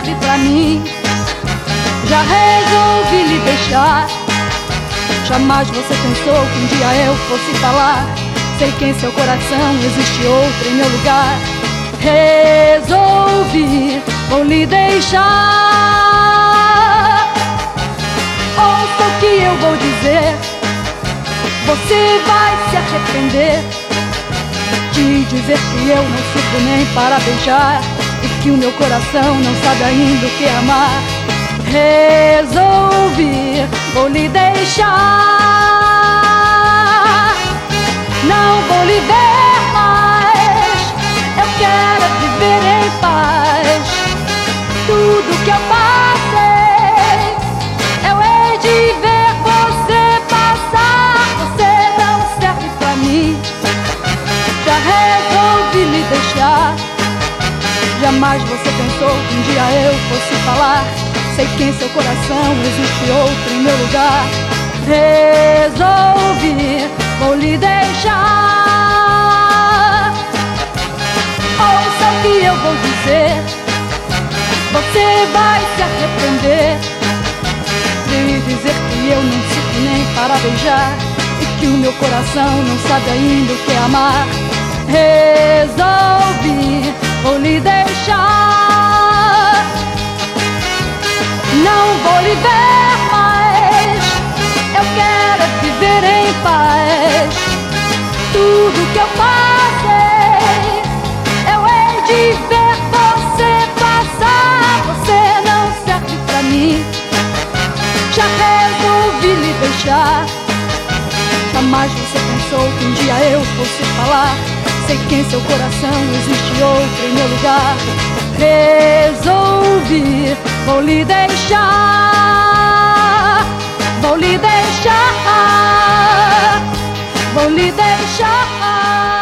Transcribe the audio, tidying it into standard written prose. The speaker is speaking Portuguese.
serve pra mim. Já resolvi lhe deixar. Jamais você pensou que um dia eu fosse falar. Sei que em seu coração existe outro em meu lugar. Resolvi, vou lhe deixar. Ouça o que eu vou dizer. Você vai se arrepender de dizer que eu não sirvo nem para beijar e que o meu coração não sabe ainda o que é amar. Resolvi, vou lhe deixar. Não vou lhe ver mais. Eu quero viver em paz. Tudo que eu passei, eu hei de ver você passar. Você não serve pra mim. Já resolvi lhe deixar. Jamais você pensou que um dia eu fosse falar. Sei que em seu coração existe outro em meu lugar. Resolvi, vou lhe deixar. Ouça o que eu vou dizer. Você vai se arrepender de dizer que eu não sirvo nem para beijar e que o meu coração não sabe ainda o que é amar. Resolvi, vou lhe deixar. Não vou lhe ver mais. Eu quero viver em paz. Tudo que eu passei, eu hei de ver você passar. Você não serve pra mim. Já resolvi lhe deixar. Jamais você pensou que um dia eu fosse falar. Sei que em seu coração existe outro em meu lugar. Resolvi, vou lhe deixar. Vou lhe deixar. Vou lhe deixar.